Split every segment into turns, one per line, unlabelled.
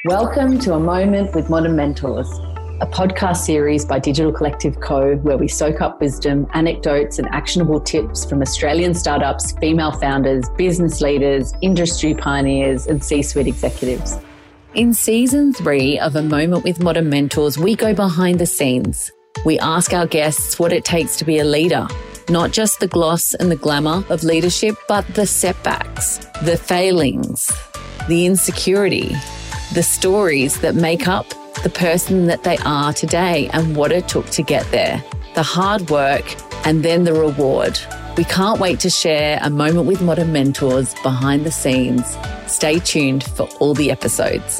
Welcome to A Moment with Modern Mentors, a podcast series by Digital Collective Co, where we soak up wisdom, anecdotes and actionable tips from Australian startups, female founders, business leaders, industry pioneers and C-suite executives. In season 3 of A Moment with Modern Mentors, we go behind the scenes. We ask our guests what it takes to be a leader, not just the gloss and the glamour of leadership, but the setbacks, the failings, the insecurity, the stories that make up the person that they are today and what it took to get there, the hard work and then the reward. We can't wait to share A Moment with Modern Mentors behind the scenes. Stay tuned for all the episodes.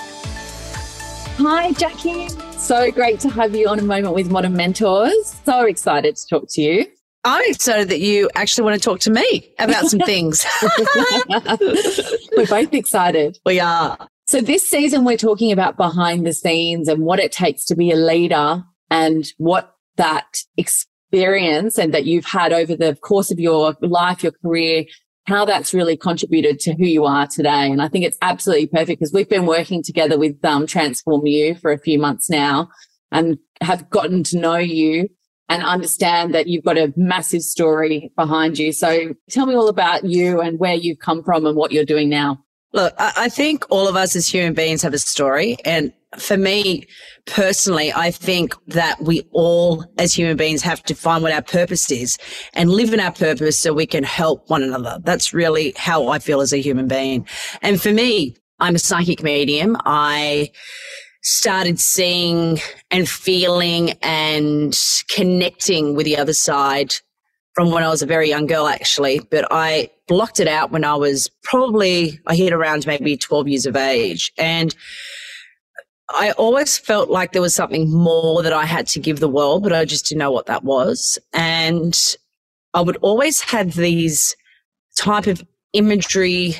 Hi, Jackie. So great to have you on A Moment with Modern Mentors. So excited to talk to you.
I'm excited that you actually want to talk to me about some things.
We're both excited.
We are.
So this season, we're talking about behind the scenes and what it takes to be a leader and what that experience and that you've had over the course of your life, your career, how that's really contributed to who you are today. And I think it's absolutely perfect because we've been working together with Transform You for a few months now and have gotten to know you and understand that you've got a massive story behind you. So tell me all about you and where you've come from and what you're doing now.
Look, I think all of us as human beings have a story. And for me personally, I think that we all as human beings have to find what our purpose is and live in our purpose so we can help one another. That's really how I feel as a human being. And for me, I'm a psychic medium. I started seeing and feeling and connecting with the other side from when I was a very young girl, actually. But I blocked it out when I was I hit around maybe 12 years of age. And I always felt like there was something more that I had to give the world, but I just didn't know what that was. And I would always have these type of imagery,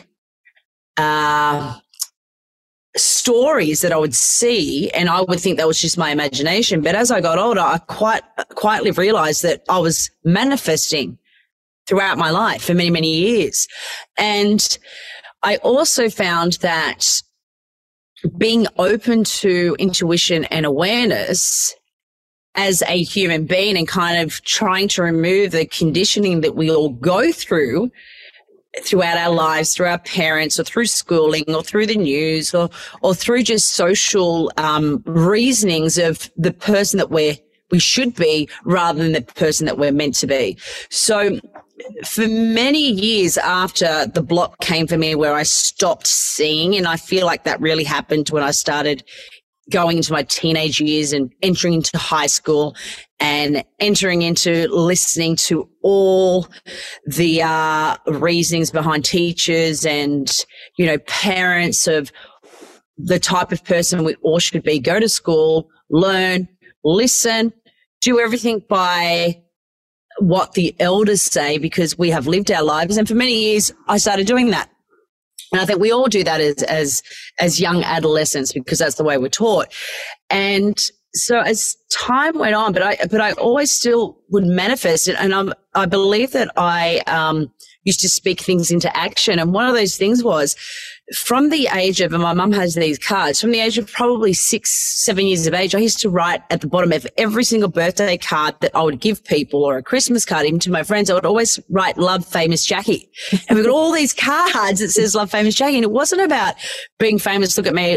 stories that I would see, and I would think that was just my imagination. But as I got older, I quite quietly realized that I was manifesting throughout my life for many, many years. And I also found that being open to intuition and awareness as a human being and kind of trying to remove the conditioning that we all go throughout our lives, through our parents or through schooling or through the news or through just social reasonings of the person that we should be rather than the person that we're meant to be. So for many years after the block came for me where I stopped seeing, and I feel like that really happened when I started going into my teenage years and entering into high school and entering into listening to all the reasonings behind teachers and, parents of the type of person we all should be. Go to school, learn, listen, do everything by what the elders say because we have lived our lives. And for many years, I started doing that. And I think we all do that as young adolescents because that's the way we're taught. And so as time went on, but I always still would manifest it. And I believe that I used to speak things into action. And one of those things was from the age of, and my mum has these cards, from the age of probably 6-7 years of age, I used to write at the bottom of every single birthday card that I would give people or a Christmas card, even to my friends, I would always write Love Famous Jackie. And we've got all these cards that says Love Famous Jackie. And it wasn't about being famous, look at me,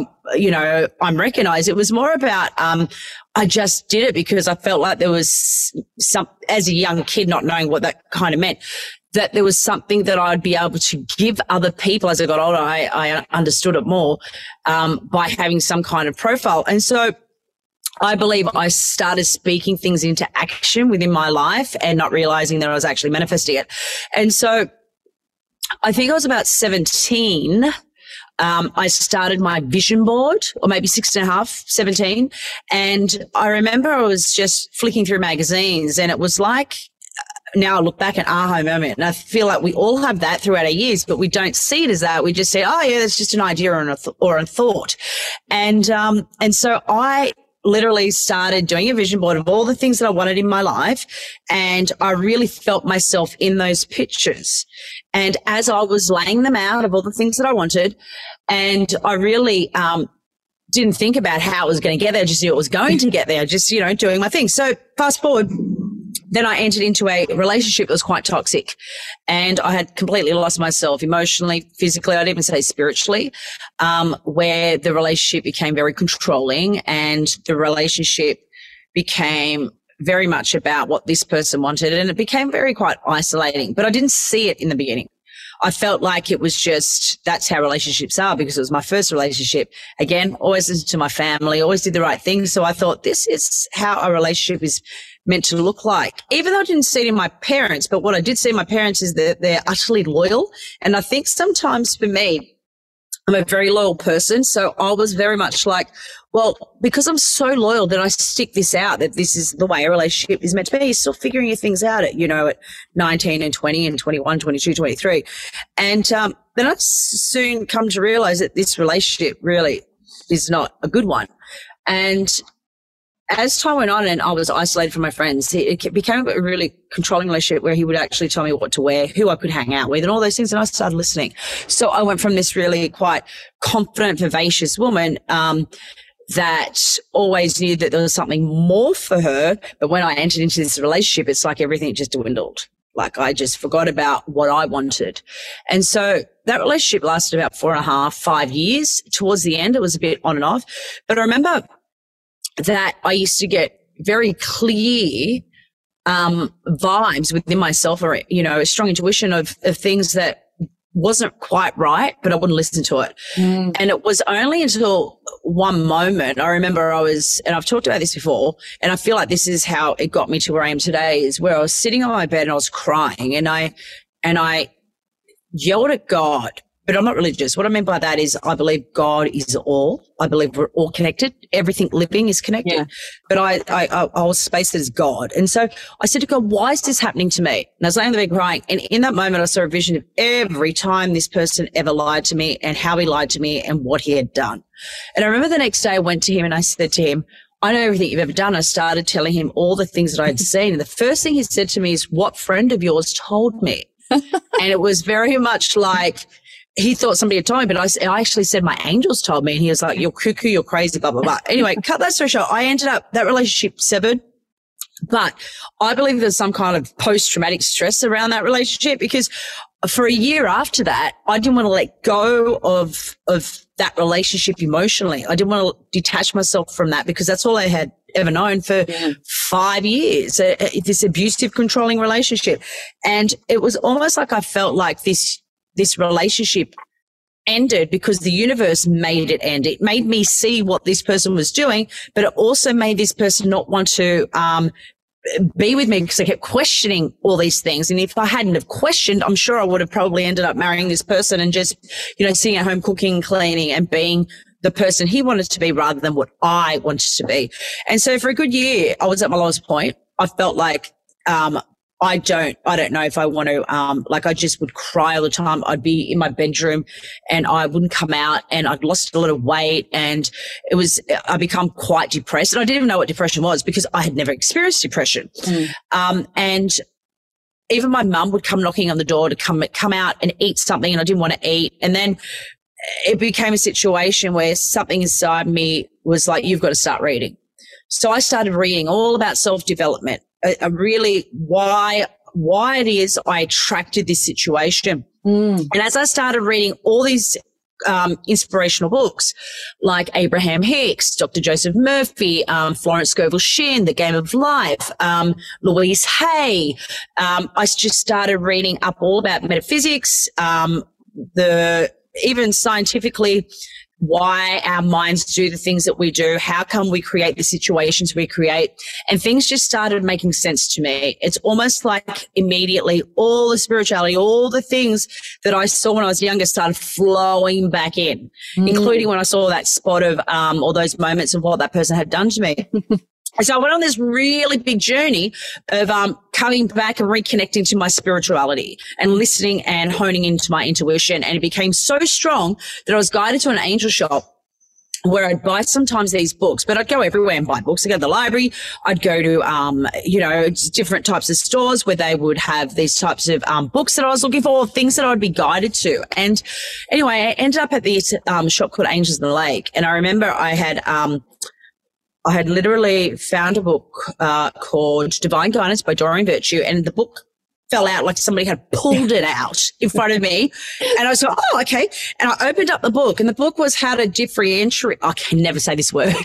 I'm recognized. It was more about, I just did it because I felt like there was as a young kid, not knowing what that kind of meant, that there was something that I'd be able to give other people. As I got older, I understood it more by having some kind of profile. And so I believe I started speaking things into action within my life and not realizing that I was actually manifesting it. And so I think I was about 17. I started my vision board, or maybe 17. And I remember I was just flicking through magazines and it was like, now I look back at aha moment, and I feel like we all have that throughout our years, but we don't see it as that. We just say, oh yeah, that's just an idea or a thought. And so I literally started doing a vision board of all the things that I wanted in my life. And I really felt myself in those pictures. And as I was laying them out of all the things that I wanted, And I really didn't think about how it was going to get there. I just knew it was going to get there, just, doing my thing. So fast forward, then I entered into a relationship that was quite toxic, and I had completely lost myself emotionally, physically, I'd even say spiritually, where the relationship became very controlling, and the relationship became very much about what this person wanted, and it became quite isolating. But I didn't see it in the beginning. I felt like it was just, that's how relationships are, because it was my first relationship. Again, always listened to my family, always did the right thing. So I thought, this is how a relationship is meant to look like. Even though I didn't see it in my parents, but what I did see in my parents is that they're utterly loyal. And I think sometimes for me, I'm a very loyal person. So I was very much like, well, because I'm so loyal that I stick this out, that this is the way a relationship is meant to be. You're still figuring your things out at 19 and 20 and 21, 22, 23. And then I soon come to realize that this relationship really is not a good one. And as time went on and I was isolated from my friends, it became a really controlling relationship where he would actually tell me what to wear, who I could hang out with, and all those things. And I started listening. So I went from this really quite confident, vivacious woman that always knew that there was something more for her. But when I entered into this relationship, it's like everything just dwindled. Like I just forgot about what I wanted. And so that relationship lasted about 4.5, 5 years. Towards the end, it was a bit on and off. But I remember that I used to get very clear vibes within myself, or a strong intuition of things that wasn't quite right, but I wouldn't listen to it. And it was only until one moment, I remember and I've talked about this before, and I feel like this is how it got me to where I am today, is where I was sitting on my bed and I was crying, and I yelled at God. But I'm not religious. What I mean by that is I believe God is all. I believe we're all connected. Everything living is connected. Yeah. But I was spaced as God. And so I said to God, why is this happening to me? And I was laying on the bed crying. And in that moment, I saw a vision of every time this person ever lied to me, and how he lied to me, and what he had done. And I remember the next day I went to him and I said to him, I know everything you've ever done. I started telling him all the things that I had seen. And the first thing he said to me is, what friend of yours told me? And it was very much like, he thought somebody had told me, but I actually said my angels told me, and he was like, you're cuckoo, you're crazy, blah, blah, blah. Anyway, cut that story short. I ended up, that relationship severed, but I believe there's some kind of post-traumatic stress around that relationship, because for a year after that, I didn't want to let go of that relationship emotionally. I didn't want to detach myself from that, because that's all I had ever known for 5 years, this abusive, controlling relationship. And it was almost like I felt like this relationship ended because the universe made it end. It made me see what this person was doing, but it also made this person not want to be with me, because I kept questioning all these things. And if I hadn't have questioned, I'm sure I would have probably ended up marrying this person and just, sitting at home cooking, cleaning, and being the person he wanted to be rather than what I wanted to be. And so for a good year, I was at my lowest point. I felt like, I don't know if I want to, I just would cry all the time. I'd be in my bedroom and I wouldn't come out, and I'd lost a lot of weight, and I become quite depressed. And I didn't even know what depression was, because I had never experienced depression. And even my mum would come knocking on the door to come out and eat something, and I didn't want to eat. And then it became a situation where something inside me was like, you've got to start reading. So I started reading all about self-development. Really why it is I attracted this situation. And as I started reading all these inspirational books like Abraham Hicks, Dr. Joseph Murphy, Florence Scovel Shinn, The Game of Life, Louise Hay, I just started reading up all about metaphysics, even scientifically, why our minds do the things that we do, how come we create the situations we create, and things just started making sense to me. It's almost like immediately all the spirituality, all the things that I saw when I was younger started flowing back in, including when I saw that spot of all those moments of what that person had done to me. So I went on this really big journey of coming back and reconnecting to my spirituality and listening and honing into my intuition. And it became so strong that I was guided to an angel shop where I'd buy sometimes these books, but I'd go everywhere and buy books. I'd go to the library. I'd go to, different types of stores where they would have these types of books that I was looking for, things that I'd be guided to. And anyway, I ended up at this shop called Angels in the Lake. And I remember I had literally found a book called Divine Guidance by Doreen Virtue, and the book fell out like somebody had pulled it out in front of me. And I was like, oh, okay. And I opened up the book, and the book was how to differentiate. I can never say this word.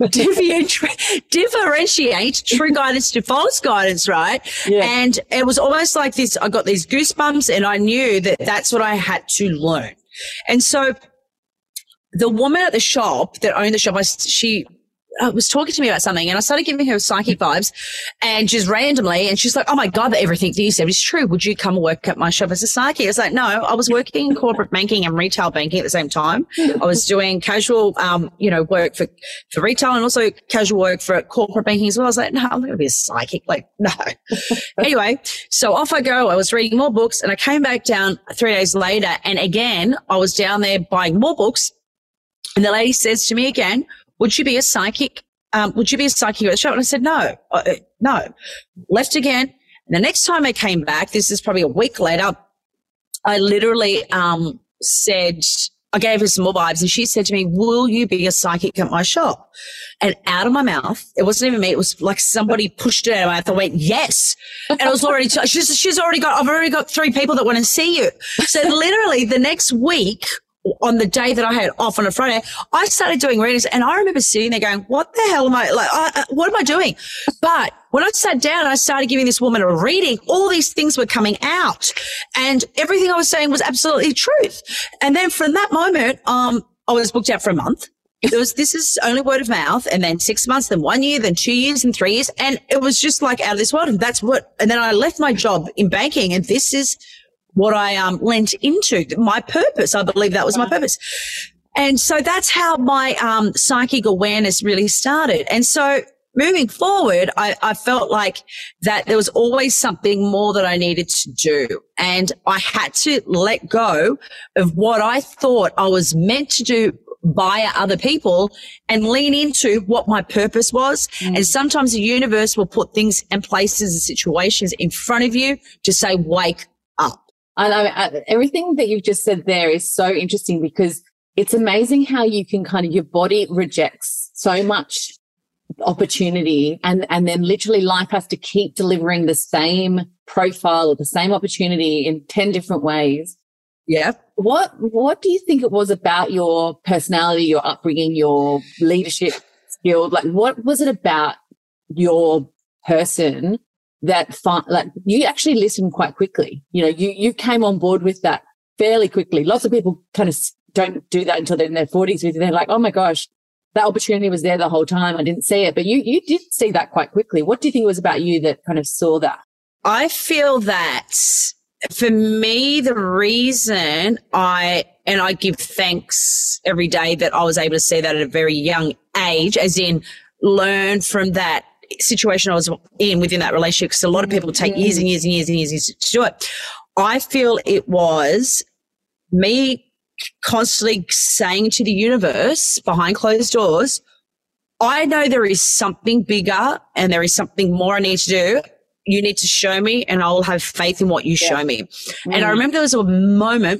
Differentiate true guidance to false guidance, right? Yeah. And it was almost like this. I got these goosebumps, and I knew that that's what I had to learn. And so the woman at the shop that owned the shop, she was talking to me about something, and I started giving her psychic vibes, and just randomly, and she's like, oh my God, that everything that you said is true. Would you come work at my shop as a psychic? I was like, no, I was working in corporate banking and retail banking at the same time. I was doing casual, work for retail, and also casual work for corporate banking as well. I was like, no, I'm going to be a psychic. Like, no. Anyway, so off I go. I was reading more books, and I came back down 3 days later, and again, I was down there buying more books, and the lady says to me again, would you be a psychic? Would you be a psychic at the shop? And I said, no. Left again. And the next time I came back, this is probably a week later, I literally said, I gave her some more vibes, and she said to me, will you be a psychic at my shop? And out of my mouth, it wasn't even me. It was like somebody pushed it out of my mouth. I went, yes. And I was already, I've already got 3 people that want to see you. So literally the next week, on the day that I had off on a Friday, I started doing readings, and I remember sitting there going, what the hell am I, what am I doing? But when I sat down and I started giving this woman a reading, all these things were coming out, and everything I was saying was absolutely truth. And then from that moment, I was booked out for a month. This is only word of mouth, and then 6 months, then 1 year, then 2 years, and 3 years. And it was just like out of this world. And then I left my job in banking, and this is what I lent into, my purpose. I believe that was my purpose. And so that's how my psychic awareness really started. And so moving forward, I felt like that there was always something more that I needed to do. And I had to let go of what I thought I was meant to do via other people and lean into what my purpose was. And sometimes the universe will put things and places and situations in front of you to say, wake up.
I know everything that you've just said there is so interesting, because it's amazing how you can your body rejects so much opportunity, and then literally life has to keep delivering the same profile or the same opportunity in 10 different ways.
Yeah.
What do you think it was about your personality, your upbringing, your leadership skill? Like, what was it about your person that you actually listened quite quickly? You came on board with that fairly quickly. Lots of people kind of don't do that until they're in their 40s. They're like, oh my gosh, that opportunity was there the whole time. I didn't see it. But you did see that quite quickly. What do you think it was about you that kind of saw that?
I feel that for me, the reason I give thanks every day that I was able to see that at a very young age, as in learn from that situation I was in within that relationship, because a lot of people take years and years and years and years to do it. I feel it was me constantly saying to the universe behind closed doors, I know there is something bigger and there is something more I need to do. You need to show me, and I will have faith in what you show me. And I remember there was a moment,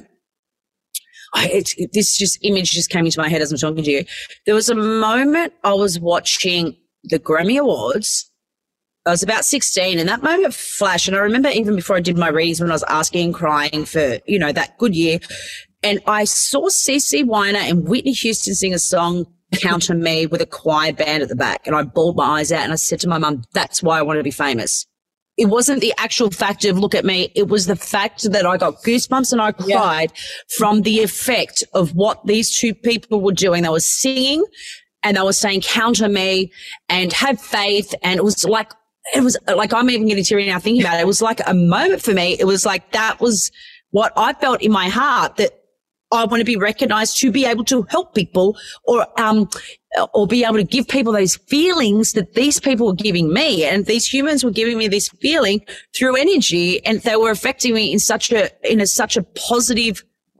this image just came into my head as I'm talking to you. There was a moment I was watching the Grammy Awards. I was about 16, and that moment flashed. And I remember even before I did my readings, when I was asking and crying for, that good year, and I saw CeCe Winans and Whitney Houston sing a song, Count on Me, with a choir band at the back. And I bawled my eyes out, and I said to my mum, that's why I want to be famous. It wasn't the actual fact of look at me. It was the fact that I got goosebumps and I cried from the effect of what these two people were doing. They were singing, and they were saying, count on me and have faith. And it was like I'm even getting teary now thinking about it. It was like a moment for me. It was like, that was what I felt in my heart, that I want to be recognized to be able to help people or be able to give people those feelings that these people were giving me. And these humans were giving me this feeling through energy, and they were affecting me in such a positive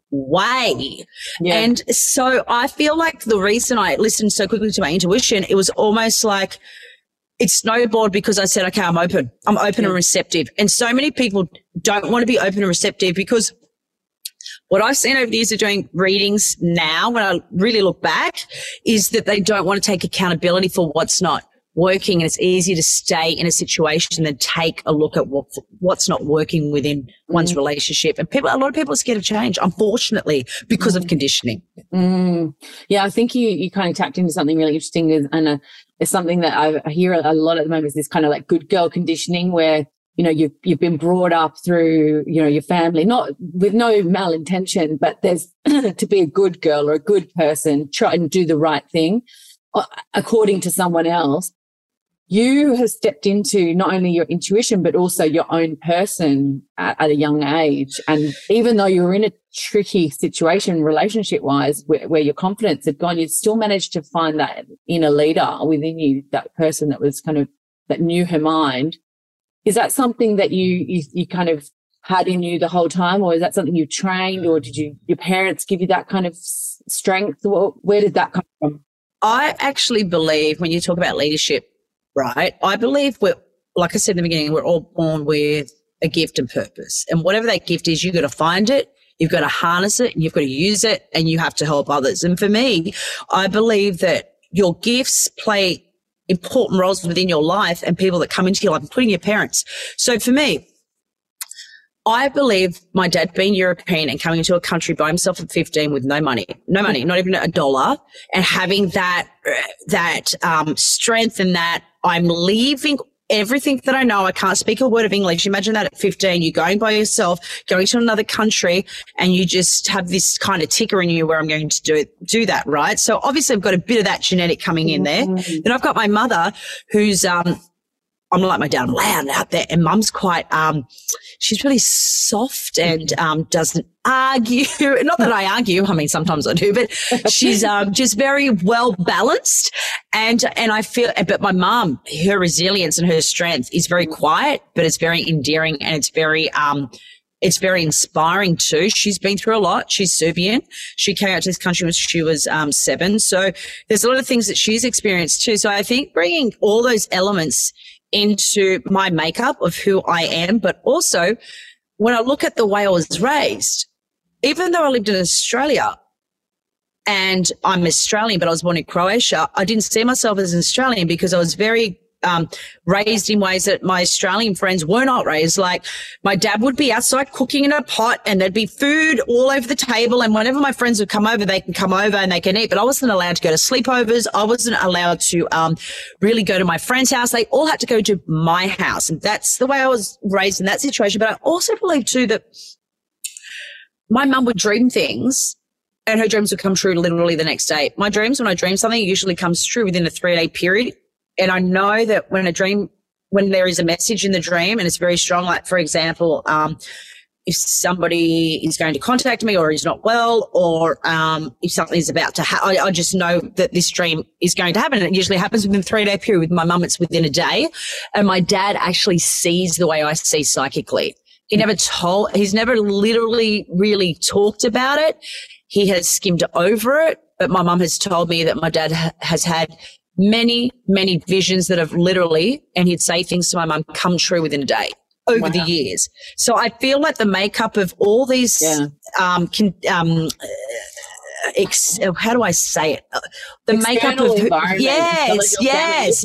way.
Yeah.
And so I feel like the reason I listened so quickly to my intuition, it was almost like it snowballed because I said, okay, I'm open and receptive. And so many people don't want to be open and receptive because what I've seen over the years of doing readings now, when I really look back, is that they don't want to take accountability for what's not working. And it's easier to stay in a situation than take a look at what's not working within one's relationship. And a lot of people are scared of change, unfortunately, because of conditioning.
Yeah, I think you kind of tapped into something really interesting, and it's something that I hear a lot at the moment is this kind of like good girl conditioning where, you know, you've been brought up through, you know, your family, not with no malintention, but there's to be a good girl or a good person, try and do the right thing according to someone else. You have stepped into not only your intuition, but also your own person at a young age. And even though you were in a tricky situation relationship wise where your confidence had gone, you still managed to find that inner leader within you, that person that was kind of, that knew her mind. Is that something that you kind of had in you the whole time, or is that something you trained, or did your parents give you that kind of strength? Where did that come from?
I actually believe when you talk about leadership, right, I believe like I said in the beginning, we're all born with a gift and purpose. And whatever that gift is, you've got to find it, you've got to harness it, and you've got to use it, and you have to help others. And for me, I believe that your gifts play important roles within your life and people that come into your life, including your parents. So for me, I believe my dad being European and coming into a country by himself at 15 with no money, not even $1, and having that strength and that I'm leaving everything that I know. I can't speak a word of English. Imagine that at 15, you're going by yourself, going to another country, and you just have this kind of ticker in you where I'm going to do that, right? So obviously I've got a bit of that genetic coming in there. Then I've got my mother who's, I'm like my dad, I'm loud out there, and mum's quite, she's really soft and doesn't argue. Not that I argue. I mean, sometimes I do, but she's just very well balanced. And I feel, but my mum, her resilience and her strength is very quiet, but it's very endearing, and it's very inspiring too. She's been through a lot. She's Serbian. She came out to this country when she was 7. So there's a lot of things that she's experienced too. So I think bringing all those elements into my makeup of who I am, but also when I look at the way I was raised, even though I lived in Australia and I'm Australian, but I was born in Croatia, I didn't see myself as an Australian because I was very raised in ways that my Australian friends were not raised. Like my dad would be outside cooking in a pot and there'd be food all over the table. And whenever my friends would come over, they can come over and they can eat. But I wasn't allowed to go to sleepovers. I wasn't allowed to really go to my friend's house. They all had to go to my house. And that's the way I was raised in that situation. But I also believe too that my mum would dream things and her dreams would come true literally the next day. My dreams, when I dream something, it usually comes true within a 3-day period. And I know that when there is a message in the dream and it's very strong, like for example, if somebody is going to contact me or is not well, or if something is about to happen, I just know that this dream is going to happen. And it usually happens within a 3-day period. With my mum, it's within a day. And my dad actually sees the way I see psychically. He's never literally really talked about it. He has skimmed over it. But my mum has told me that my dad has had many, many visions that have literally, and he'd say things to my mum, come true within a day over the years. So I feel like the makeup of all these, how do I say it? The makeup of yes.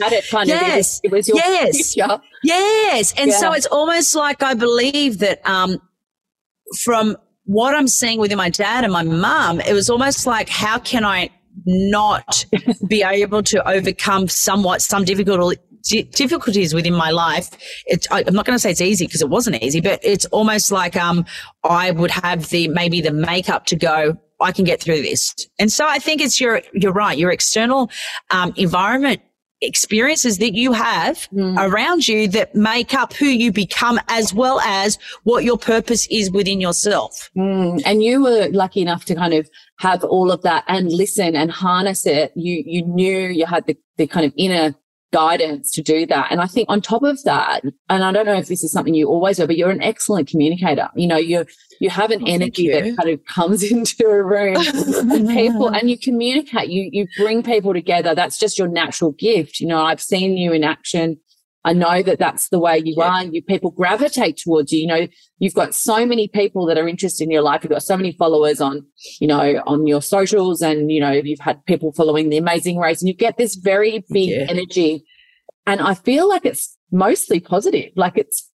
And so it's almost like I believe that from what I'm seeing within my dad and my mum, it was almost like, how can I not be able to overcome some difficulties within my life? I'm not going to say it's easy because it wasn't easy, but it's almost like I would have maybe the makeup to go, I can get through this. And so I think you're right, your external environment experiences that you have around you that make up who you become, as well as what your purpose is within yourself.
And you were lucky enough to kind of have all of that and listen and harness it. You knew you had the kind of inner guidance to do that. And I think on top of that, and I don't know if this is something you always were, but you're an excellent communicator. You know, you have an energy that kind of comes into a room and people, and you communicate, you bring people together. That's just your natural gift. You know, I've seen you in action. I know that that's the way you are. People gravitate towards you. You know, you've got so many people that are interested in your life. You've got so many followers on, you know, on your socials, and, you know, you've had people following The Amazing Race, and you get this very big energy. And I feel like it's mostly positive. Like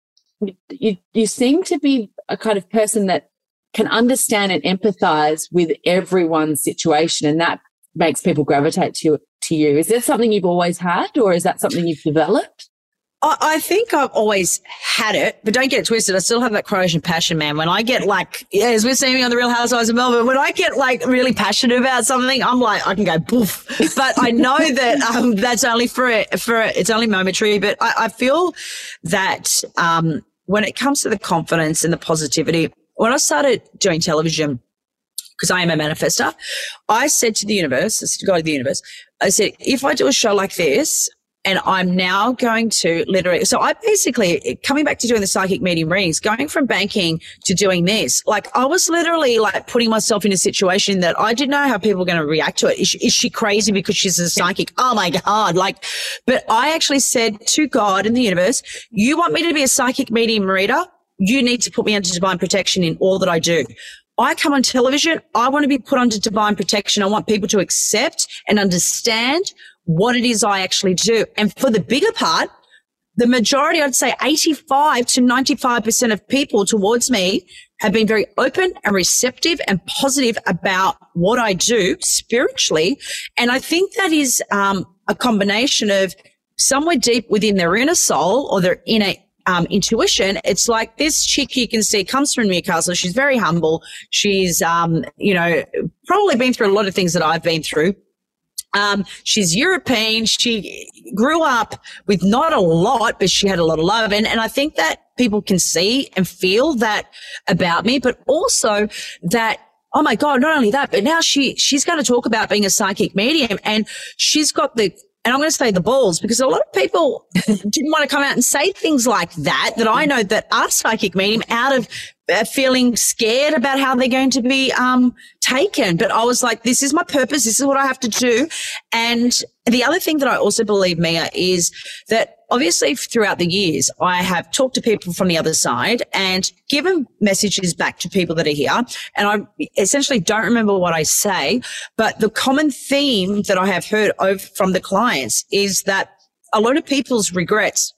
you seem to be a kind of person that can understand and empathize with everyone's situation, and that makes people gravitate to you. Is that something you've always had, or is that something you've developed?
I think I've always had it, but don't get it twisted. I still have that Croatian passion, man. When I get like, as we're seeing on The Real Housewives of Melbourne, when I get like really passionate about something, I'm like, I can go poof. But I know that that's only it's only momentary. But I feel that when it comes to the confidence and the positivity, when I started doing television, because I am a manifestor, I said to the universe, I said to God, the universe, I said, if I do a show like this, and I'm now going to literally, so I basically, coming back to doing the psychic medium readings, going from banking to doing this, like I was literally like putting myself in a situation that I didn't know how people were going to react to it. Is she crazy because she's a psychic? Oh my God. Like, but I actually said to God and the universe, you want me to be a psychic medium reader? You need to put me under divine protection in all that I do. I come on television. I want to be put under divine protection. I want people to accept and understand what it is I actually do. And for the bigger part, the majority, I'd say 85 to 95% of people towards me have been very open and receptive and positive about what I do spiritually. And I think that is a combination of somewhere deep within their inner soul or their inner intuition. It's like this chick you can see comes from Newcastle. She's very humble. She's, you know, probably been through a lot of things that I've been through. She's European. She grew up with not a lot, but she had a lot of love. And I think that people can see and feel that about me, but also that, oh my God, not only that, but now she's going to talk about being a psychic medium, and she's got and I'm going to say the balls, because a lot of people didn't want to come out and say things like that I know that are psychic medium out of feeling scared about how they're going to be taken. But I was like, this is my purpose. This is what I have to do. And the other thing that I also believe, Mia, is that obviously throughout the years, I have talked to people from the other side and given messages back to people that are here. And I essentially don't remember what I say, but the common theme that I have heard from the clients is that a lot of people's regrets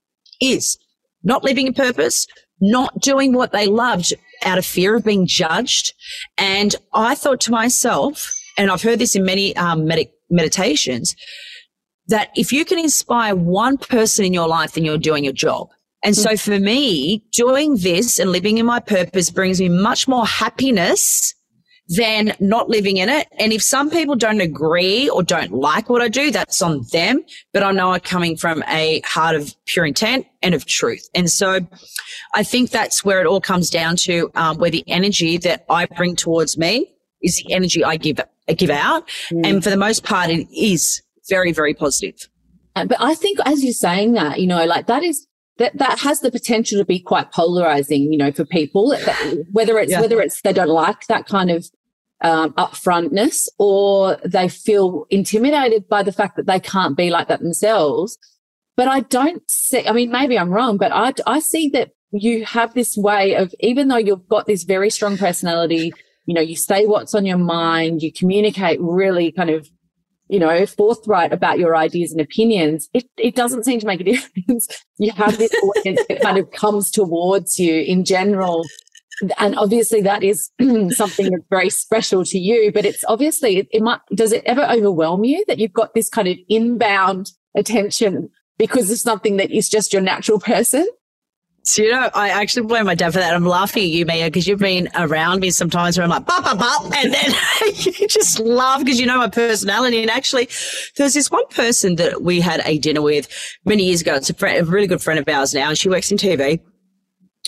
is not living a purpose, not doing what they loved out of fear of being judged. And I thought to myself, and I've heard this in many meditations, that if you can inspire one person in your life, then you're doing your job. And so for me, doing this and living in my purpose brings me much more happiness than not living in it. And if some people don't agree or don't like what I do, that's on them. But I know I'm coming from a heart of pure intent and of truth. And so I think that's where it all comes down to, where the energy that I bring towards me is the energy I give out. And for the most part, it is very, very positive.
But I think as you're saying that, you know, like that has the potential to be quite polarizing, you know, for people, whether it's they don't like that kind of upfrontness, or they feel intimidated by the fact that they can't be like that themselves. But I don't see, I mean, maybe I'm wrong, but I see that you have this way of, even though you've got this very strong personality, you know, you say what's on your mind, you communicate really kind of, you know, forthright about your ideas and opinions, it doesn't seem to make a difference. You have this audience that kind of comes towards you in general. And obviously that is something that's very special to you, but it's obviously, does it ever overwhelm you that you've got this kind of inbound attention because of something that is just your natural person?
So, you know, I actually blame my dad for that. I'm laughing at you, Mia, because you've been around me sometimes where I'm like, bop, bop, bop, and then you just laugh because you know my personality. And actually, there's this one person that we had a dinner with many years ago. It's a really good friend of ours now, and she works in TV.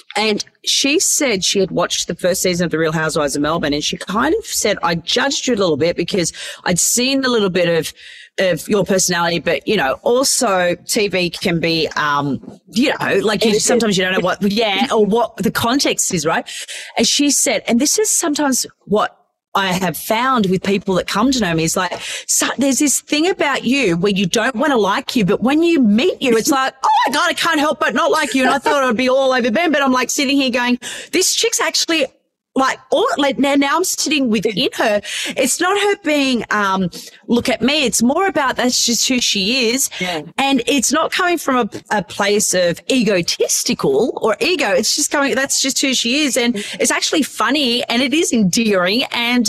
And she said she had watched the first season of The Real Housewives of Melbourne, and she kind of said, I judged you a little bit because I'd seen a little bit of your personality, but, you know, also TV can be, you know, like sometimes you don't know what, or what the context is, right? And she said, and this is sometimes what I have found with people that come to know me is like, so there's this thing about you where you don't want to like you, but when you meet you, it's like, oh my God, I can't help but not like you. And I thought it would be all over Ben, but I'm like sitting here going, this chick's actually now I'm sitting within her. It's not her being, look at me. It's more about that's just who she is. Yeah. And it's not coming from a place of egotistical or ego. It's just that's just who she is. And it's actually funny and it is endearing. And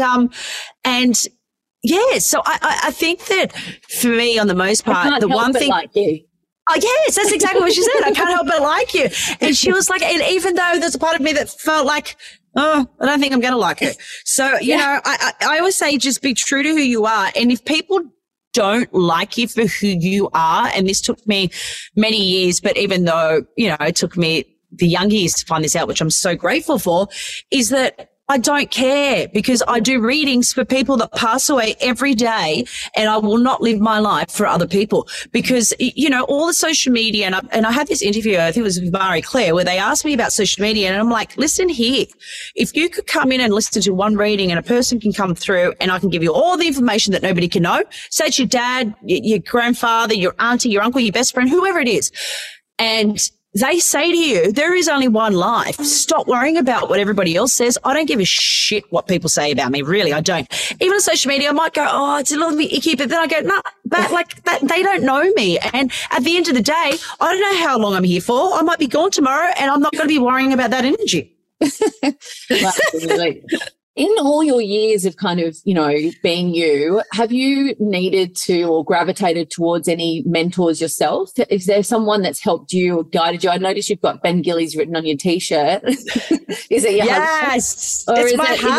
yeah, so I think that for me, on the most part, the one thing. Like you. Oh, yes, that's exactly what she said. I can't help but like you. And she was like, and even though there's a part of me that felt like, oh, I don't think I'm going to like her. So, you know, I always say just be true to who you are. And if people don't like you for who you are, and this took me many years, but even though, you know, it took me the young years to find this out, which I'm so grateful for, is that I don't care, because I do readings for people that pass away every day, and I will not live my life for other people, because, you know, all the social media, and I had this interview, I think it was with Marie Claire, where they asked me about social media, and I'm like, listen here, if you could come in and listen to one reading and a person can come through and I can give you all the information that nobody can know, say it's your dad, your grandfather, your auntie, your uncle, your best friend, whoever it is, and they say to you, there is only one life. Stop worrying about what everybody else says. I don't give a shit what people say about me. Really, I don't. Even on social media, I might go, oh, it's a little bit icky, but then I go, no, but like that, they don't know me. And at the end of the day, I don't know how long I'm here for. I might be gone tomorrow, and I'm not going to be worrying about that energy.
Absolutely. In all your years of kind of, you know, being you, have you needed to or gravitated towards any mentors yourself? Is there someone that's helped you or guided you? I noticed you've got Ben Gillies written on your T-shirt. Is it your husband?
Yes, it's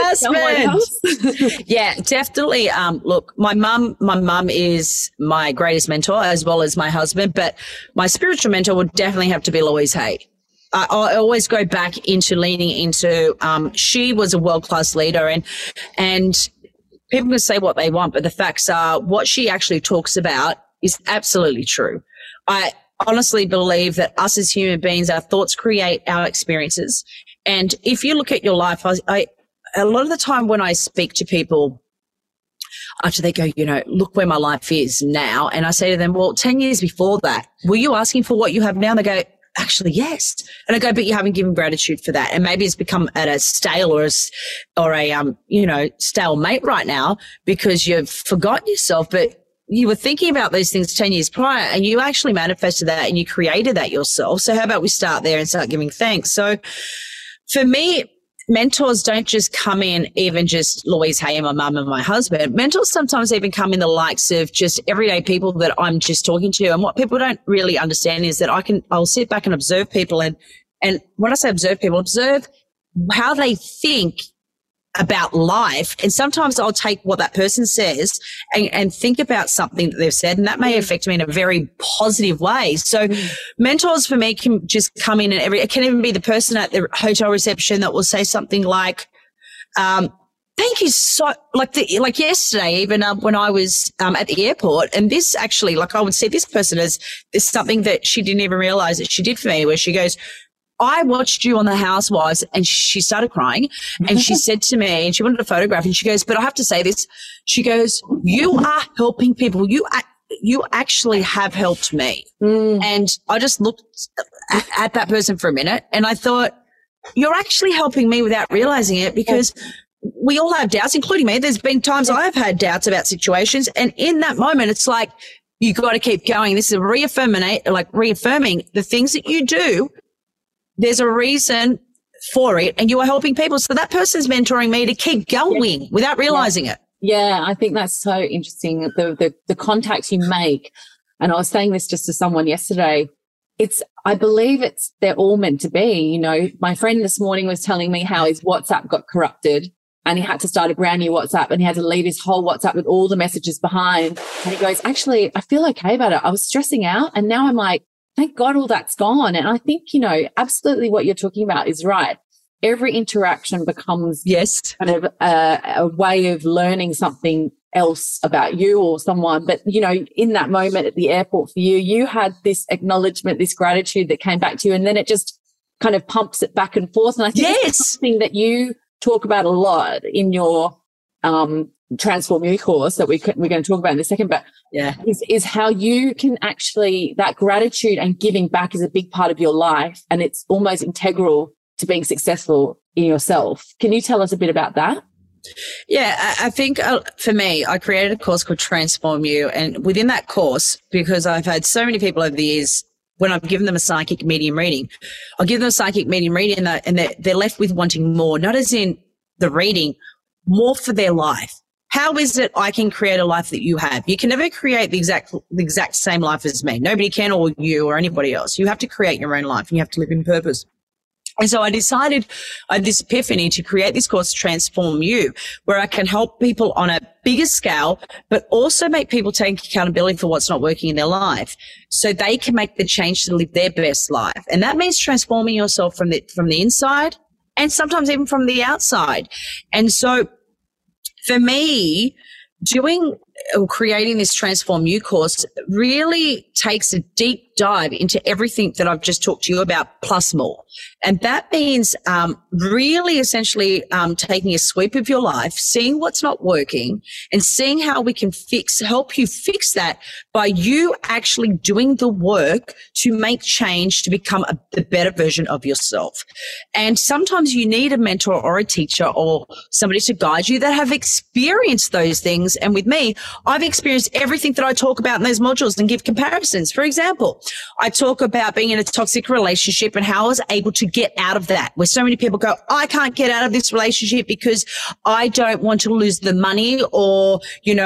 my husband. Yeah, definitely. Look, my mum is my greatest mentor, as well as my husband, but my spiritual mentor would definitely have to be Louise Hay. I always go back into leaning into, she was a world-class leader, and people can say what they want, but the facts are what she actually talks about is absolutely true. I honestly believe that us as human beings, our thoughts create our experiences. And if you look at your life, I a lot of the time when I speak to people after they go, you know, look where my life is now. And I say to them, well, 10 years before that, were you asking for what you have now? And they go, actually, yes. And I go, but you haven't given gratitude for that. And maybe it's become at a stale or a you know, stalemate right now because you've forgotten yourself. But you were thinking about these things 10 years prior, and you actually manifested that and you created that yourself. So how about we start there and start giving thanks? So for me, mentors don't just come in even just Louise Hay and my mum and my husband. Mentors sometimes even come in the likes of just everyday people that I'm just talking to. And what people don't really understand is that I'll sit back and observe people. And when I say observe people, observe how they think about life. And sometimes I'll take what that person says and think about something that they've said, and that may affect me in a very positive way. So mentors for me can just come in and it can even be the person at the hotel reception that will say something like, thank you so, like yesterday, even when I was at the airport, and this actually, like I would see this person as this something that she didn't even realize that she did for me, where she goes, I watched you on The Housewives, and she started crying, and she said to me, and she wanted a photograph, and she goes, but I have to say this. She goes, you are helping people. You actually have helped me. And I just looked at that person for a minute, and I thought, you're actually helping me without realizing it, because we all have doubts, including me. There's been times I've had doubts about situations, and in that moment, it's like, you got to keep going. This is reaffirming the things that you do. There's a reason for it, and you are helping people. So that person's mentoring me to keep going without realizing it.
Yeah, I think that's so interesting. The contacts you make, and I was saying this just to someone yesterday. I believe they're all meant to be. You know, my friend this morning was telling me how his WhatsApp got corrupted, and he had to start a brand new WhatsApp, and he had to leave his whole WhatsApp with all the messages behind. And he goes, actually, I feel okay about it. I was stressing out, and now I'm like, thank God all that's gone. And I think, absolutely what you're talking about is right. Every interaction becomes kind of a way of learning something else about you or someone. But, in that moment at the airport for you, you had this acknowledgement, this gratitude that came back to you, and then it just kind of pumps it back and forth. And I think it's something that you talk about a lot in your Transform You course that we're going to talk about in a second, but is how you can actually, that gratitude and giving back is a big part of your life, and it's almost integral to being successful in yourself. Can you tell us a bit about that?
Yeah, I think for me, I created a course called Transform You. And within that course, because I've had so many people over the years, when I've given them a psychic medium reading, I'll give them a psychic medium reading and they're left with wanting more, not as in the reading, more for their life. How is it I can create a life that you have? You can never create the exact same life as me. Nobody can, or you or anybody else. You have to create your own life and you have to live in purpose. And so I decided, I had this epiphany to create this course, Transform You, where I can help people on a bigger scale, but also make people take accountability for what's not working in their life so they can make the change to live their best life. And that means transforming yourself from the inside and sometimes even from the outside. And so for me, creating this Transform You course really takes a deep dive into everything that I've just talked to you about, plus more. And that means really essentially taking a sweep of your life, seeing what's not working and seeing how we can help you fix that by you actually doing the work to make change to become the better version of yourself. And sometimes you need a mentor or a teacher or somebody to guide you that have experienced those things. And with me, I've experienced everything that I talk about in those modules and give comparisons. For example, I talk about being in a toxic relationship and how I was able to get out of that, where so many people go, I can't get out of this relationship because I don't want to lose the money or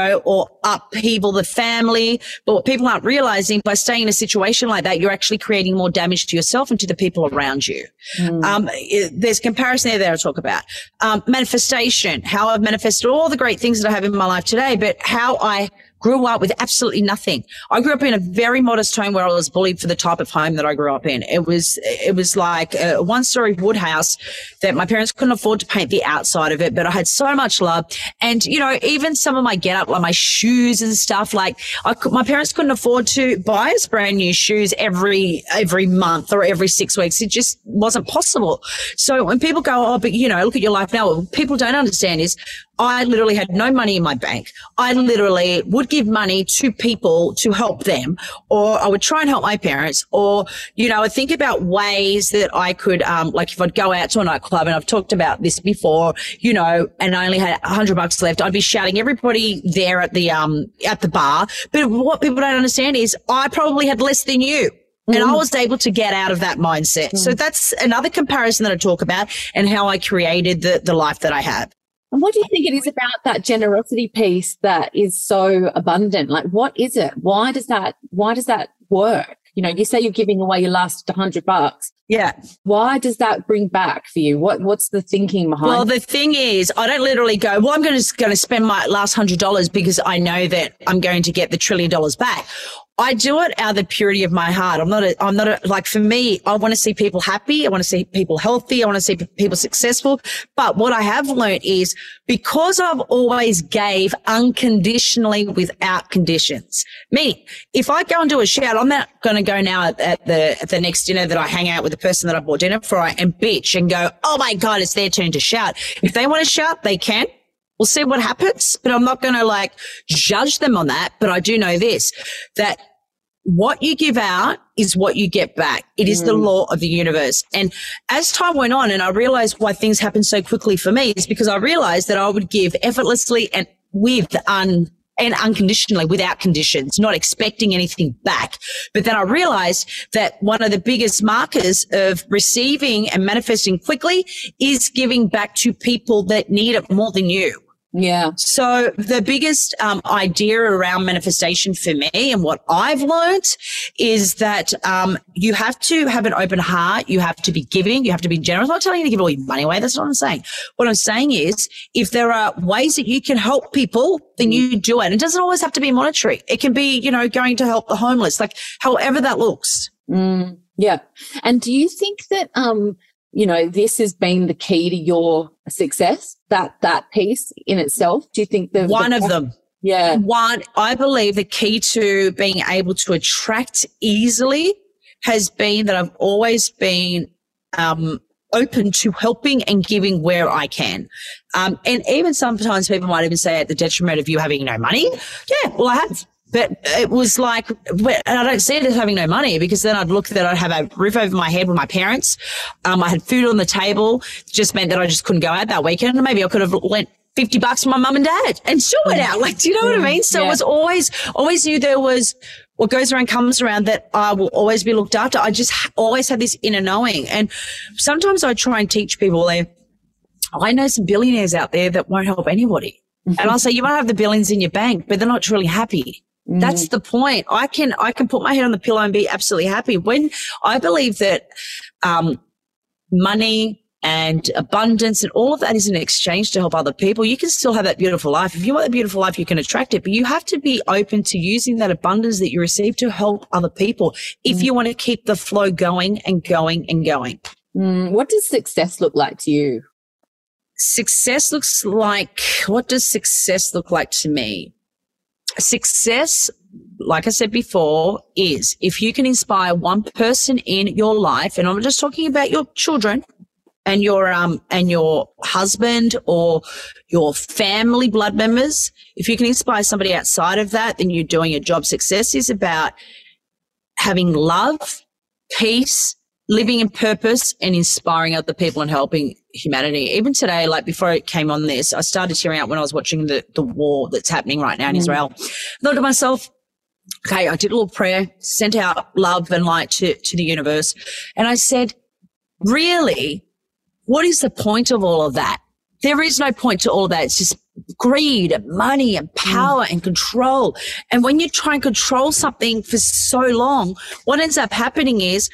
upheaval the family. But what people aren't realizing, by staying in a situation like that, you're actually creating more damage to yourself and to the people around you. There's comparison there I talk about. Manifestation, how I've manifested all the great things that I have in my life today, but how I grew up with absolutely nothing. I grew up in a very modest home where I was bullied for the type of home that I grew up in. It was like a one-story wood house that my parents couldn't afford to paint the outside of it, but I had so much love. And, even some of my get up, like my shoes and stuff, like my parents couldn't afford to buy us brand new shoes every month or every 6 weeks. It just wasn't possible. So when people go, but look at your life now, what people don't understand is I literally had no money in my bank. I literally would give money to people to help them, or I would try and help my parents, or, I think about ways that I could, like if I'd go out to a nightclub, and I've talked about this before, and I only had $100 left, I'd be shouting everybody there at the bar. But what people don't understand is I probably had less than you. And I was able to get out of that mindset. So that's another comparison that I talk about and how I created the life that I have.
And what do you think it is about that generosity piece that is so abundant? Like, what is it? Why does that work? You say you're giving away your last $100.
Yeah.
Why does that bring back for you? What's the thinking behind?
Well, the thing is, I don't literally go, I'm going to spend my last $100 because I know that I'm going to get the $1 trillion back. I do it out of the purity of my heart. Like for me, I want to see people happy. I want to see people healthy. I want to see people successful. But what I have learned is because I've always gave unconditionally without conditions. Meaning, if I go and do a shout, I'm not going to go now at the next dinner that I hang out with the person that I bought dinner for and bitch and go, oh my God, it's their turn to shout. If they want to shout, they can. We'll see what happens, but I'm not going to judge them on that. But I do know this, that what you give out is what you get back. It is the law of the universe. And as time went on and I realized why things happened so quickly for me is because I realized that I would give effortlessly and unconditionally, without conditions, not expecting anything back. But then I realized that one of the biggest markers of receiving and manifesting quickly is giving back to people that need it more than you.
Yeah.
So the biggest idea around manifestation for me and what I've learned is that you have to have an open heart. You have to be giving. You have to be generous. I'm not telling you to give all your money away. That's not what I'm saying. What I'm saying is if there are ways that you can help people, then you do it. It doesn't always have to be monetary. It can be, going to help the homeless, like however that looks.
Yeah. And do you think that, this has been the key to your success, that piece in itself? Do you think
one of them?
Yeah.
I believe the key to being able to attract easily has been that I've always been open to helping and giving where I can. And even sometimes people might even say at the detriment of you having no money. Yeah, well, I have. But it was like, and I don't see it as having no money, because then I'd look that I'd have a roof over my head with my parents. I had food on the table. Just meant that I just couldn't go out that weekend. Maybe I could have lent $50 from my mum and dad and still went out. Like, do you know what I mean? So it was always knew there was what goes around comes around, that I will always be looked after. I just always had this inner knowing. And sometimes I try and teach people, I know some billionaires out there that won't help anybody. And I'll say, you might have the billions in your bank, but they're not truly happy. That's the point. I can put my head on the pillow and be absolutely happy. When I believe that money and abundance and all of that is an exchange to help other people, you can still have that beautiful life. If you want a beautiful life, you can attract it, but you have to be open to using that abundance that you receive to help other people if you want to keep the flow going and going and going.
What does success look like to you?
What does success look like to me? Success, like I said before, is if you can inspire one person in your life, and I'm just talking about your children and your husband or your family blood members. If you can inspire somebody outside of that, then you're doing your job. Success is about having love, peace, living in purpose, and inspiring other people and helping humanity. Even today, like before I came on this, I started tearing out when I was watching the war that's happening right now in Israel. I thought to myself, okay, I did a little prayer, sent out love and light to the universe. And I said, really, what is the point of all of that? There is no point to all of that. It's just greed and money and power and control. And when you try and control something for so long, what ends up happening is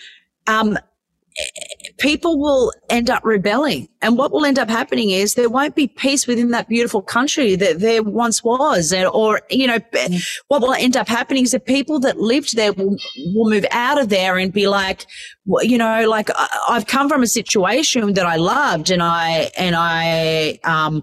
people will end up rebelling. And what will end up happening is there won't be peace within that beautiful country that there once was. What will end up happening is the people that lived there will move out of there and be like, I've come from a situation that I loved and I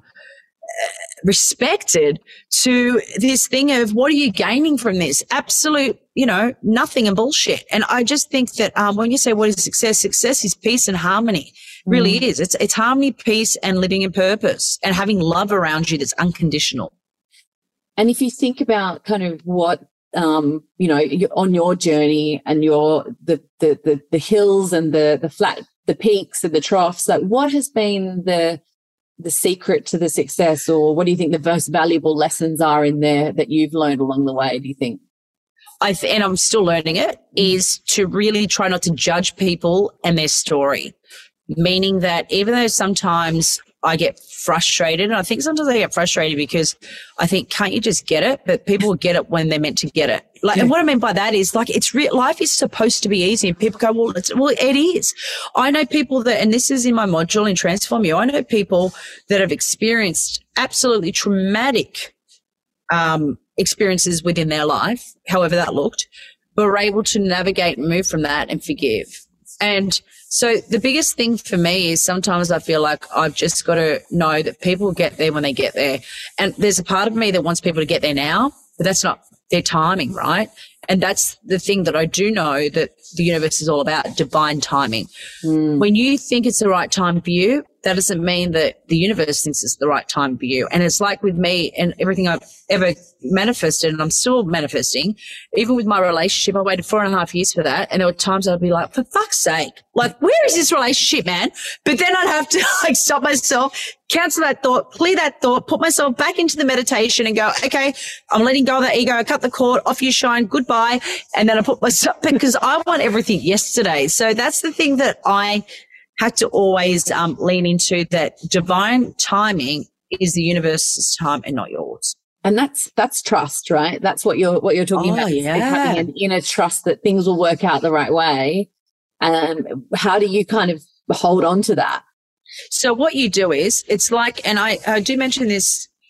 respected, to this thing of what are you gaining from this? Absolute, nothing and bullshit. And I just think that when you say what is success, success is peace and harmony. It really is. It's harmony, peace, and living in purpose and having love around you that's unconditional.
And if you think about kind of what on your journey and the hills and the flat, the peaks and the troughs, like what has been the secret to the success, or what do you think the most valuable lessons are in there that you've learned along the way, do you think?
And I'm still learning it, is to really try not to judge people and their story. Meaning that even though sometimes I get frustrated, and I think sometimes I get frustrated because I think, can't you just get it? But people will get it when they're meant to get it. And what I mean by that is life is supposed to be easy, and people go, well, it is. I know people that, and this is in my module in Transform You, I know people that have experienced absolutely traumatic experiences within their life, however that looked, but were able to navigate and move from that and forgive. And so the biggest thing for me is sometimes I feel like I've just got to know that people get there when they get there. And there's a part of me that wants people to get there now, but that's not their timing, right? And that's the thing that I do know, that the universe is all about, divine timing. When you think it's the right time for you, that doesn't mean that the universe thinks it's the right time for you. And it's like with me and everything I've ever manifested, and I'm still manifesting, even with my relationship, I waited 4.5 years for that. And there were times I'd be like, for fuck's sake, like, where is this relationship, man? But then I'd have to stop myself, cancel that thought, clear that thought, put myself back into the meditation and go, okay, I'm letting go of that ego, cut the cord, off you shine, goodbye. And then I put myself, because I want everything yesterday. So that's the thing that I had to always lean into, that divine timing is the universe's time and not yours.
And that's trust, right? That's what you're talking about.
Yeah.
Having an inner trust that things will work out the right way. And how do you kind of hold on to that?
So what you do is, it's like, and I do mention this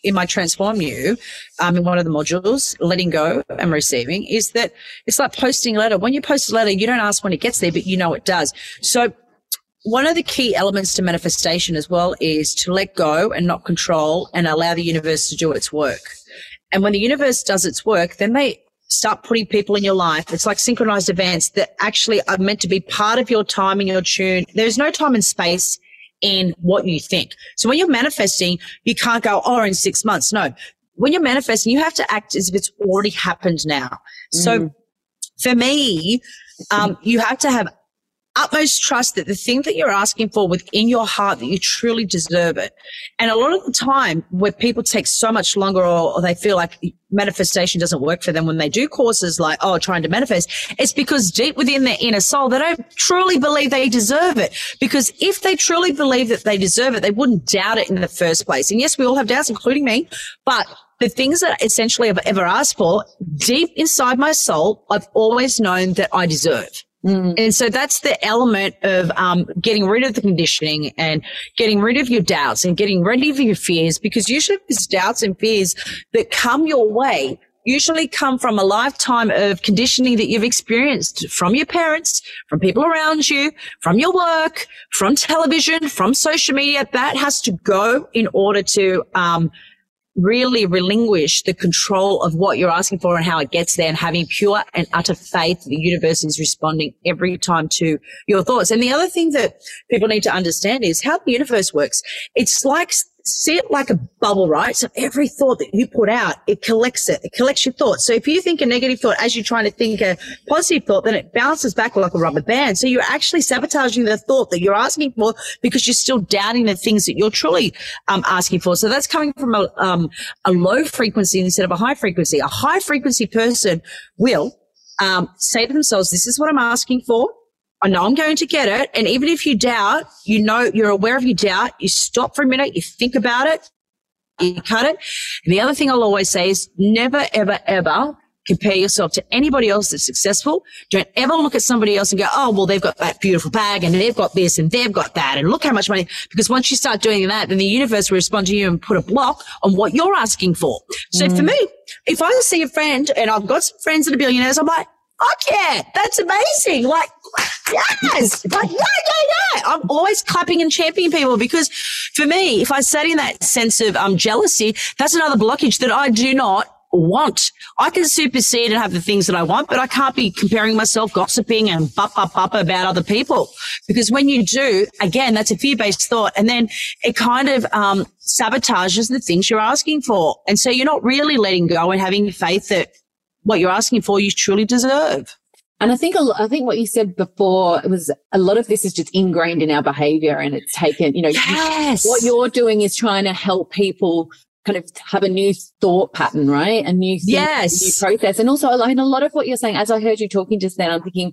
in my Transform You, in one of the modules, letting go and receiving, is that it's like posting a letter. When you post a letter, you don't ask when it gets there, but you know it does. So one of the key elements to manifestation as well is to let go and not control and allow the universe to do its work. And when the universe does its work, then they start putting people in your life. It's like synchronized events that actually are meant to be part of your time and your tune. There's no time and space in what you think. So when you're manifesting, you can't go, oh, in 6 months. No. When you're manifesting, you have to act as if it's already happened now. So for me, you have to have utmost trust that the thing that you're asking for within your heart, that you truly deserve it. And a lot of the time where people take so much longer or they feel like manifestation doesn't work for them when they do courses like, trying to manifest, it's because deep within their inner soul, they don't truly believe they deserve it. Because if they truly believe that they deserve it, they wouldn't doubt it in the first place. And yes, we all have doubts, including me, but the things that essentially I've ever asked for, deep inside my soul, I've always known that I deserve. And so that's the element of getting rid of the conditioning and getting rid of your doubts and getting rid of your fears, because usually these doubts and fears that come your way usually come from a lifetime of conditioning that you've experienced from your parents, from people around you, from your work, from television, from social media. That has to go in order to really relinquish the control of what you're asking for and how it gets there, and having pure and utter faith that the universe is responding every time to your thoughts. And the other thing that people need to understand is how the universe works. It's like, see it like a bubble, right? So every thought that you put out, it collects it. It collects your thoughts. So if you think a negative thought as you're trying to think a positive thought, then it bounces back like a rubber band. So you're actually sabotaging the thought that you're asking for because you're still doubting the things that you're truly asking for. So that's coming from a low frequency instead of a high frequency. A high frequency person will say to themselves, this is what I'm asking for. I know I'm going to get it. And even if you doubt, you know, you're aware of your doubt, you stop for a minute, you think about it, you cut it. And the other thing I'll always say is never, ever, ever compare yourself to anybody else that's successful. Don't ever look at somebody else and go, oh, well, they've got that beautiful bag and they've got this and they've got that. And look how much money, because once you start doing that, then the universe will respond to you and put a block on what you're asking for. So for me, if I see a friend, and I've got some friends that are billionaires, I'm like, oh yeah, that's amazing. Like, yes, like, yeah. I'm always clapping and championing people, because for me, if I sat in that sense of jealousy, that's another blockage that I do not want. I can supersede and have the things that I want, but I can't be comparing myself, gossiping and bup about other people. Because when you do, again, that's a fear-based thought. And then it kind of sabotages the things you're asking for. And so you're not really letting go and having faith that what you're asking for, you truly deserve.
And I think what you said before, it was a lot of this is just ingrained in our behavior, and it's taken,
yes.
What you're doing is trying to help people kind of have a new thought pattern, right? A new thing,
yes.
A new process. And also, like, a lot of what you're saying, as I heard you talking just then, I'm thinking,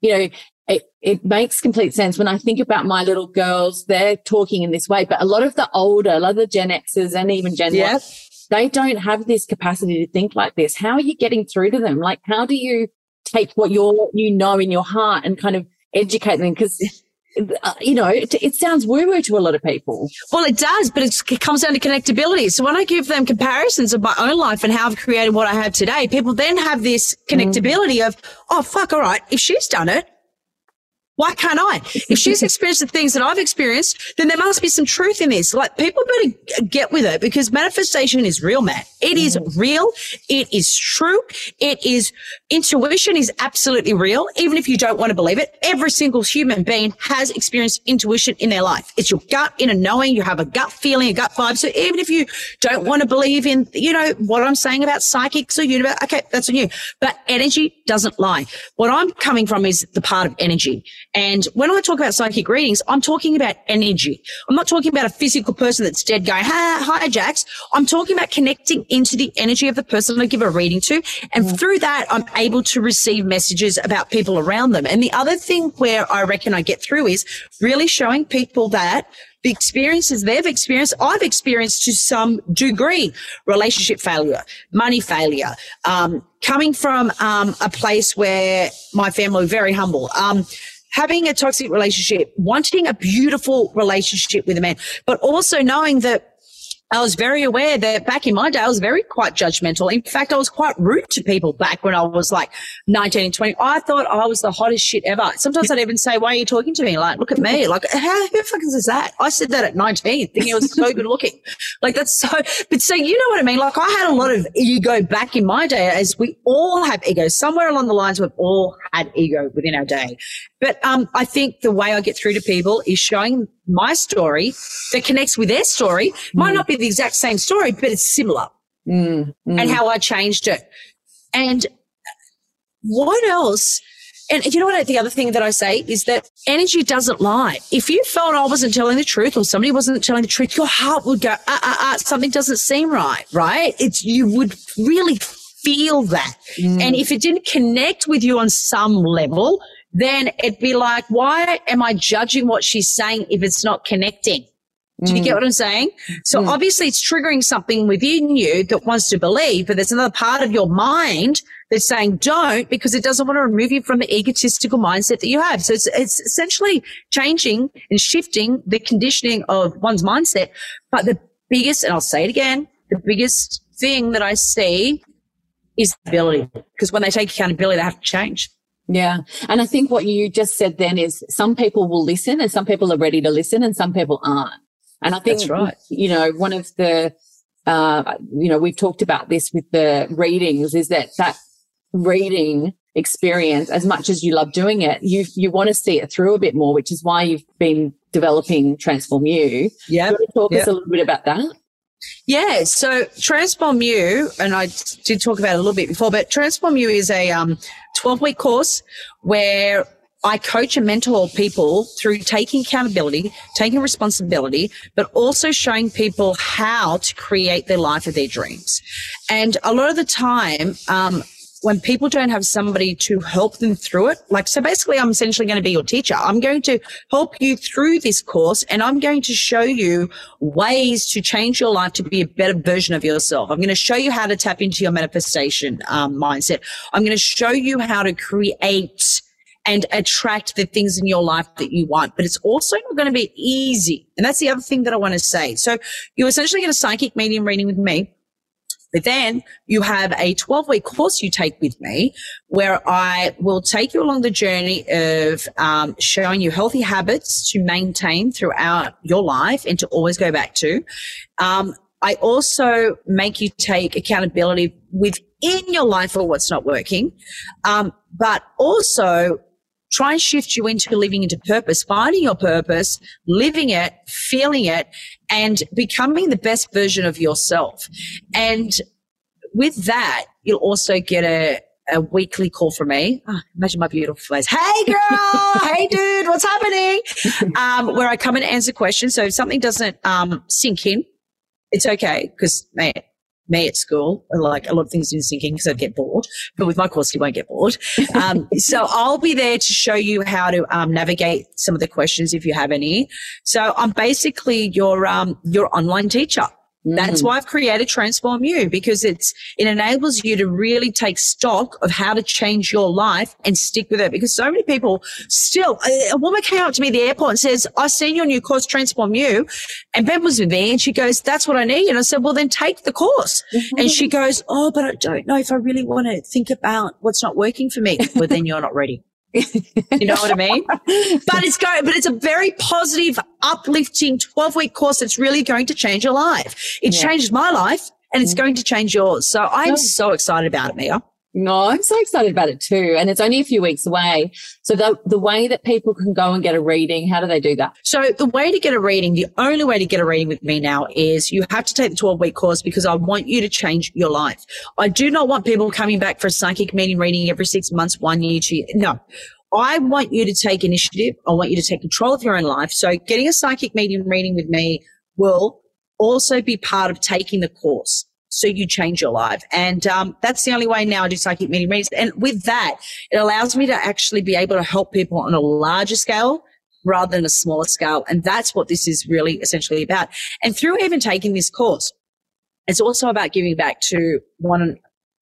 it makes complete sense. When I think about my little girls, they're talking in this way, but a lot of the Gen Xers and even Gen Y, they don't have this capacity to think like this. How are you getting through to them? Like, how do you take what in your heart and kind of educate them? Because, it sounds woo-woo to a lot of people.
Well, it does, but it comes down to connectability. So when I give them comparisons of my own life and how I've created what I have today, people then have this connectability of, oh, fuck, all right, if she's done it, why can't I? If she's experienced the things that I've experienced, then there must be some truth in this. Like, people better get with it, because manifestation is real, man. It is real. It is true. Intuition is absolutely real. Even if you don't want to believe it, every single human being has experienced intuition in their life. It's your gut inner knowing. You have a gut feeling, a gut vibe. So even if you don't want to believe in, what I'm saying about psychics or universe, okay, that's on you. But energy doesn't lie. What I'm coming from is the part of energy. And when I talk about psychic readings, I'm talking about energy. I'm not talking about a physical person that's dead going, hi, Jax. I'm talking about connecting into the energy of the person I give a reading to. And through that, I'm able to receive messages about people around them. And the other thing where I reckon I get through is really showing people that the experiences they've experienced, I've experienced to some degree. Relationship failure, money failure, coming from a place where my family were very humble, having a toxic relationship, wanting a beautiful relationship with a man, but also knowing that I was very aware that back in my day, I was quite judgmental. In fact, I was quite rude to people back when I was like 19 and 20. I thought I was the hottest shit ever. Sometimes I'd even say, why are you talking to me? Like, look at me. Like, who the fuck is that? I said that at 19, thinking I was so good looking. Like, that's so, but so you know what I mean? Like, I had a lot of ego back in my day, as we all have ego. Somewhere along the lines, we've all had ego within our day. But I think the way I get through to people is showing my story that connects with their story. Might not be the exact same story, but it's similar. And how I changed it. And what else? And you know what? The other thing that I say is that energy doesn't lie. If you felt I wasn't telling the truth or somebody wasn't telling the truth, your heart would go, something doesn't seem right, right? You would really feel that. And if it didn't connect with you on some level, then it'd be like, why am I judging what she's saying if it's not connecting? Do you get what I'm saying? So obviously it's triggering something within you that wants to believe, but there's another part of your mind that's saying don't, because it doesn't want to remove you from the egotistical mindset that you have. So it's essentially changing and shifting the conditioning of one's mindset. But the biggest, and I'll say it again, the biggest thing that I see is ability, because when they take accountability, they have to change.
Yeah. And I think what you just said then is some people will listen and some people are ready to listen and some people aren't. And I think,
that's right.
You know, one of the, you know, we've talked about this with the readings, is that reading experience, as much as you love doing it, you want to see it through a bit more, which is why you've been developing Transform You.
Yeah.
Can you talk us a little bit about that?
Yeah, so Transform You, and I did talk about it a little bit before, but Transform You is a 12-week course where I coach and mentor people through taking accountability, taking responsibility, but also showing people how to create their life of their dreams. And a lot of the time, when people don't have somebody to help them through it, like, so basically I'm essentially going to be your teacher. I'm going to help you through this course, and I'm going to show you ways to change your life to be a better version of yourself. I'm going to show you how to tap into your manifestation mindset. I'm going to show you how to create and attract the things in your life that you want. But it's also not going to be easy. And that's the other thing that I want to say. So you essentially get a psychic medium reading with me. But then you have a 12-week course you take with me where I will take you along the journey of showing you healthy habits to maintain throughout your life and to always go back to. I also make you take accountability within your life for what's not working, but also try and shift you into living into purpose, finding your purpose, living it, feeling it, and becoming the best version of yourself. And with that, you'll also get a weekly call from me. Oh, imagine my beautiful face. Hey girl, hey dude, what's happening? Where I come and answer questions. So if something doesn't sink in, it's okay, because me at school, like, a lot of things didn't sink in because I'd get bored. But with my course, you won't get bored. So I'll be there to show you how to navigate some of the questions if you have any. So I'm basically your online teacher. That's why I've created Transform You, because it enables you to really take stock of how to change your life and stick with it. Because so many people still, a woman came up to me at the airport and says, I've seen your new course, Transform You. And Ben was with me and she goes, that's what I need. And I said, well, then take the course. And she goes, oh, but I don't know if I really want to think about what's not working for me. Well, then you're not ready. You know what I mean? But it's a very positive, uplifting 12-week course that's really going to change your life. It changed my life and it's going to change yours. So I'm so excited about it, Mia.
No, I'm so excited about it too. And it's only a few weeks away. So the way that people can go and get a reading, how do they do that?
So the way to get a reading, the only way to get a reading with me now is you have to take the 12-week course, because I want you to change your life. I do not want people coming back for a psychic medium reading every 6 months, 1 year, 2 years. No. I want you to take initiative. I want you to take control of your own life. So getting a psychic medium reading with me will also be part of taking the course. So you change your life. And that's the only way now I do psychic medium readings. And with that, it allows me to actually be able to help people on a larger scale rather than a smaller scale. And that's what this is really essentially about. And through even taking this course, it's also about giving back to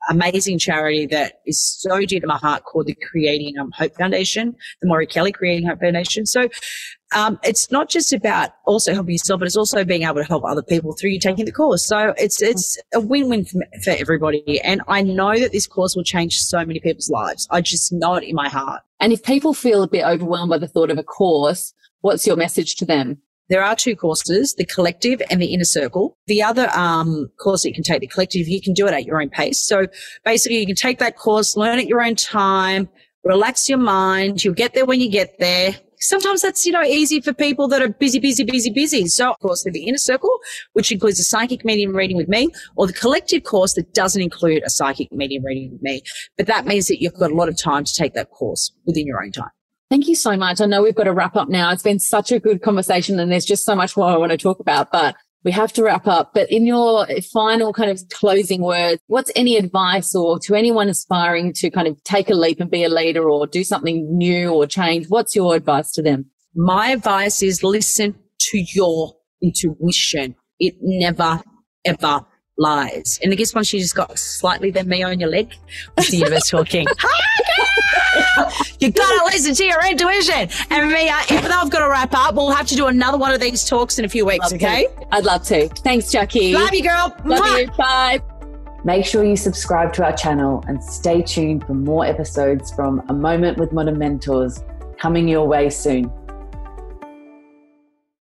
amazing charity that is so dear to my heart called the Creating Hope Foundation, the Maury Kelly Creating Hope Foundation. So it's not just about also helping yourself, but it's also being able to help other people through you taking the course. So it's a win-win for everybody. And I know that this course will change so many people's lives. I just know it in my heart.
And if people feel a bit overwhelmed by the thought of a course, what's your message to them?
There are 2 courses, the Collective and the Inner Circle. The other course that you can take, the Collective, you can do it at your own pace. So basically you can take that course, learn at your own time, relax your mind. You'll get there when you get there. Sometimes that's, easy for people that are busy. So, of course, the Inner Circle, which includes a psychic medium reading with me, or the Collective course that doesn't include a psychic medium reading with me. But that means that you've got a lot of time to take that course within your own time.
Thank you so much. I know we've got to wrap up now. It's been such a good conversation and there's just so much more I want to talk about, but we have to wrap up. But in your final kind of closing words, what's any advice or to anyone aspiring to kind of take a leap and be a leader or do something new or change? What's your advice to them?
My advice is listen to your intuition. It never, ever lies. And the guess one, she just got slightly than me on your leg. What's the universe talking? You got to listen to your intuition. And Mia, even though I've got to wrap up, we'll have to do another one of these talks in a few weeks, okay?
I'd love to. Thanks, Jackie.
Love you, girl.
Love you. Bye.
Make sure you subscribe to our channel and stay tuned for more episodes from A Moment with Modern Mentors coming your way soon.